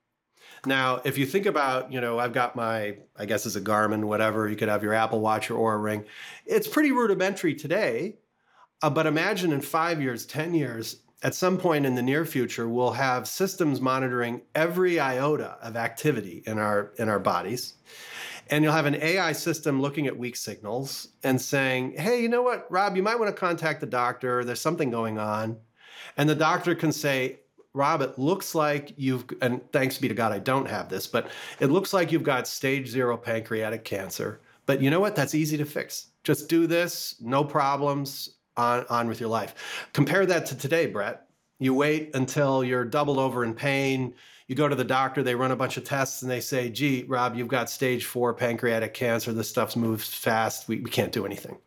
S4: Now, if you think about, I've got I guess it's a Garmin, whatever. You could have your Apple Watch or Oura Ring. It's pretty rudimentary today. But imagine in 5 years, 10 years, at some point in the near future, we'll have systems monitoring every iota of activity in our bodies. And you'll have an AI system looking at weak signals and saying, hey, you know what, Rob, you might want to contact the doctor. There's something going on. And the doctor can say, Rob, it looks like and thanks be to God, I don't have this, but it looks like you've got stage 0 pancreatic cancer. But you know what? That's easy to fix. Just do this, no problems. On with your life. Compare that to today, Brett. You wait until you're doubled over in pain. You go to the doctor, they run a bunch of tests, and they say, gee, Rob, you've got stage 4 pancreatic cancer. This stuff moves fast. We can't do anything.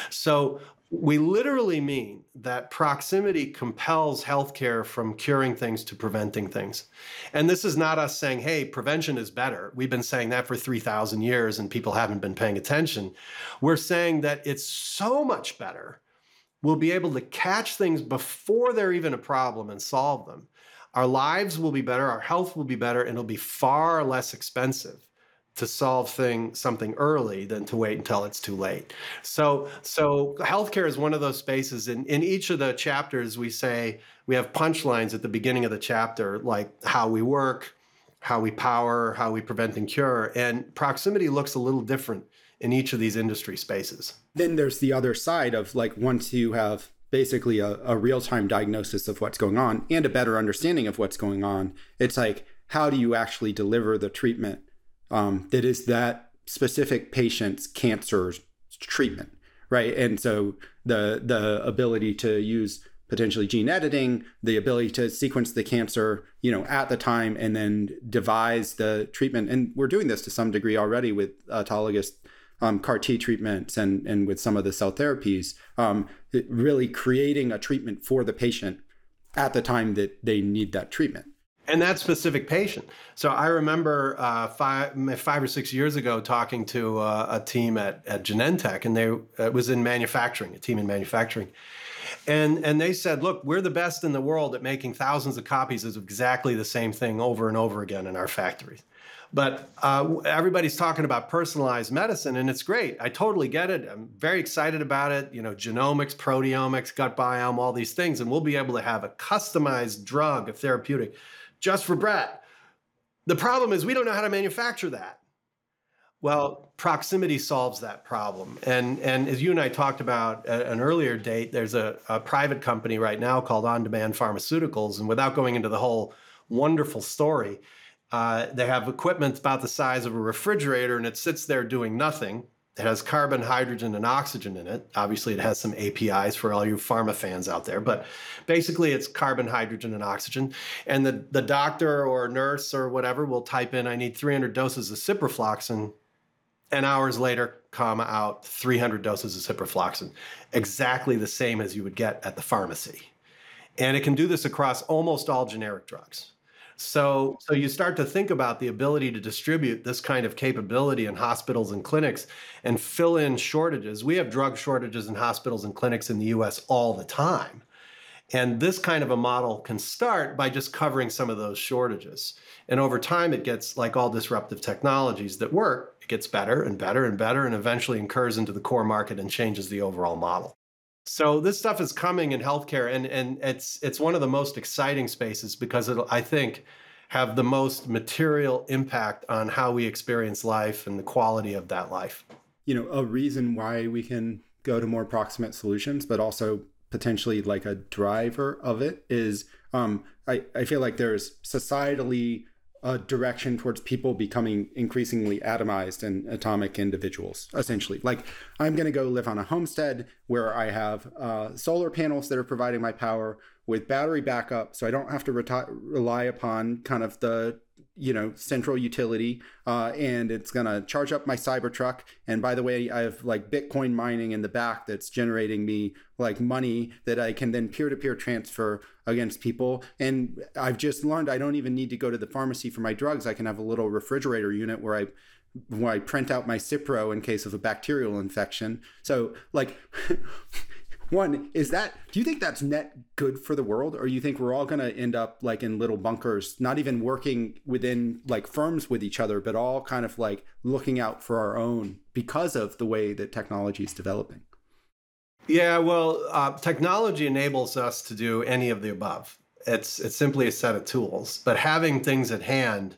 S4: So we literally mean that proximity compels healthcare from curing things to preventing things. And this is not us saying, hey, prevention is better. We've been saying that for 3,000 years, and people haven't been paying attention. We're saying that it's so much better. We'll be able to catch things before they're even a problem and solve them. Our lives will be better, our health will be better, and it'll be far less expensive to solve something early than to wait until it's too late. So healthcare is one of those spaces. In each of the chapters, we say we have punchlines at the beginning of the chapter, like how we work, how we power, how we prevent and cure. And proximity looks a little different in each of these industry spaces.
S3: Then there's the other side of like, once you have basically a real-time diagnosis of what's going on and a better understanding of what's going on, it's like, how do you actually deliver the treatment that is that specific patient's cancer's treatment, right? And so the ability to use potentially gene editing, the ability to sequence the cancer, at the time and then devise the treatment. And we're doing this to some degree already with autologous CAR T treatments and with some of the cell therapies, really creating a treatment for the patient at the time that they need that treatment.
S4: And that specific patient. So I remember 5 or 6 years ago talking to a team at Genentech, and it was in manufacturing, a team in manufacturing. And they said, look, we're the best in the world at making thousands of copies of exactly the same thing over and over again in our factories. But everybody's talking about personalized medicine, and it's great. I totally get it. I'm very excited about it. Genomics, proteomics, gut biome, all these things. And we'll be able to have a customized drug, a therapeutic, just for Brett. The problem is we don't know how to manufacture that. Well, proximity solves that problem. And as you and I talked about at an earlier date, there's a private company right now called On Demand Pharmaceuticals. And without going into the whole wonderful story, they have equipment about the size of a refrigerator, and it sits there doing nothing. It has carbon, hydrogen, and oxygen in it. Obviously, it has some APIs for all you pharma fans out there, but basically it's carbon, hydrogen, and oxygen. And the doctor or nurse or whatever will type in, I need 300 doses of ciprofloxacin, and hours later come out 300 doses of ciprofloxacin, exactly the same as you would get at the pharmacy. And it can do this across almost all generic drugs. So you start to think about the ability to distribute this kind of capability in hospitals and clinics and fill in shortages. We have drug shortages in hospitals and clinics in the US all the time. And this kind of a model can start by just covering some of those shortages. And over time, it gets, like all disruptive technologies that work, it gets better and better and better, and eventually incurs into the core market and changes the overall model. So this stuff is coming in healthcare, and it's one of the most exciting spaces because it'll, I think, have the most material impact on how we experience life and the quality of that life.
S3: A reason why we can go to more proximate solutions, but also potentially like a driver of it is I feel like there's societally a direction towards people becoming increasingly atomized and atomic individuals, essentially. Like, I'm going to go live on a homestead where I have solar panels that are providing my power with battery backup, so I don't have to rely upon kind of the central utility, and it's going to charge up my Cybertruck. And by the way, I have like Bitcoin mining in the back that's generating me like money that I can then peer-to-peer transfer against people. And I've just learned I don't even need to go to the pharmacy for my drugs. I can have a little refrigerator unit where I print out my Cipro in case of a bacterial infection. So like one, do you think that's net good for the world? Or you think we're all going to end up like in little bunkers, not even working within like firms with each other, but all kind of like looking out for our own because of the way that technology is developing?
S4: Yeah, well, technology enables us to do any of the above. It's simply a set of tools, but having things at hand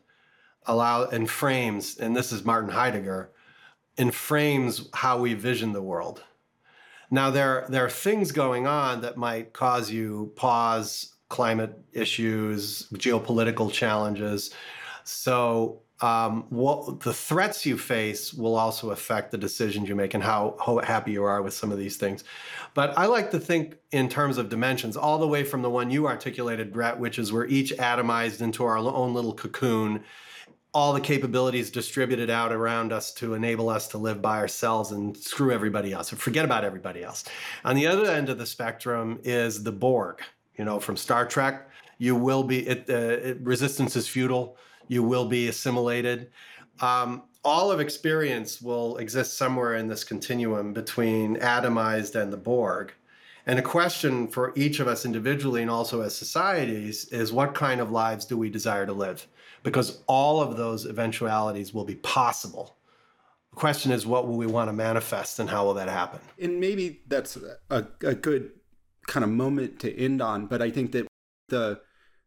S4: frames, and this is Martin Heidegger, frames how we vision the world. Now, there are things going on that might cause you pause, climate issues, geopolitical challenges. So the threats you face will also affect the decisions you make and how happy you are with some of these things. But I like to think in terms of dimensions, all the way from the one you articulated, Brett, which is we're each atomized into our own little cocoon, all the capabilities distributed out around us to enable us to live by ourselves and screw everybody else or forget about everybody else. On the other end of the spectrum is the Borg. From Star Trek, you will be, resistance is futile. You will be assimilated. All of experience will exist somewhere in this continuum between atomized and the Borg. And a question for each of us individually and also as societies is what kind of lives do we desire to live? Because all of those eventualities will be possible. The question is, what will we want to manifest and how will that happen?
S3: And maybe that's a good kind of moment to end on, but I think that the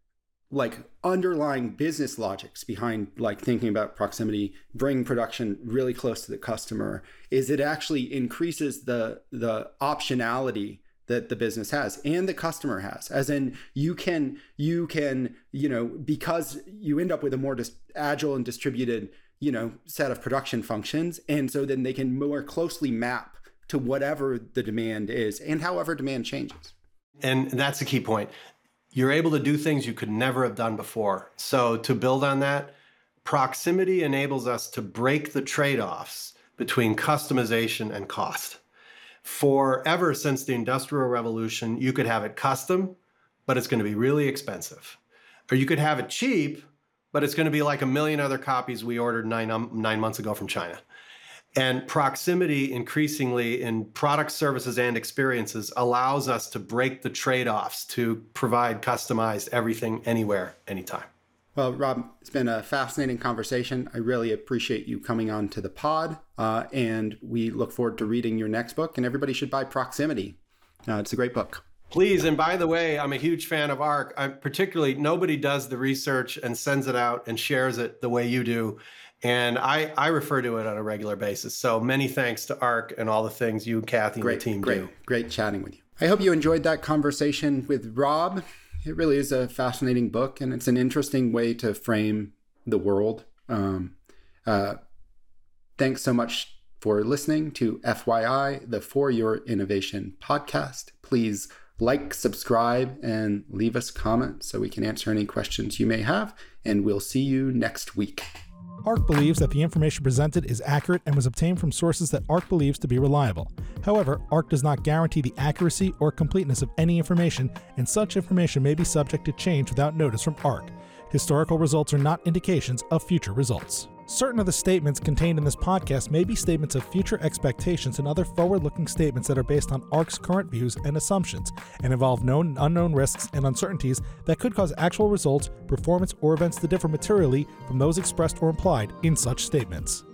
S3: underlying business logics behind thinking about proximity, bring production really close to the customer, is it actually increases the optionality that the business has and the customer has, as in you can because you end up with a more agile and distributed set of production functions, and so then they can more closely map to whatever the demand is and however demand changes.
S4: And that's a key point. You're able to do things you could never have done before. So to build on that, proximity enables us to break the trade-offs between customization and cost. Forever since the Industrial Revolution, you could have it custom, but it's going to be really expensive. Or you could have it cheap, but it's going to be like a million other copies we ordered nine months ago from China. And proximity increasingly in products, services, and experiences allows us to break the trade-offs to provide customized everything, anywhere, anytime.
S3: Well, Rob, it's been a fascinating conversation. I really appreciate you coming on to the pod, and we look forward to reading your next book, and everybody should buy Proximity. It's a great book.
S4: Please, and by the way, I'm a huge fan of ARC. Particularly, nobody does the research and sends it out and shares it the way you do. And I refer to it on a regular basis. So many thanks to ARC and all the things you, Kathy, and the team do.
S3: Great chatting with you. I hope you enjoyed that conversation with Rob. It really is a fascinating book, and it's an interesting way to frame the world. Thanks so much for listening to FYI, the For Your Innovation podcast. Please like, subscribe, and leave us comments so we can answer any questions you may have, and we'll see you next week.
S2: ARC believes that the information presented is accurate and was obtained from sources that ARC believes to be reliable. However, ARC does not guarantee the accuracy or completeness of any information, and such information may be subject to change without notice from ARC. Historical results are not indications of future results. Certain of the statements contained in this podcast may be statements of future expectations and other forward-looking statements that are based on ARC's current views and assumptions and involve known and unknown risks and uncertainties that could cause actual results, performance, or events to differ materially from those expressed or implied in such statements.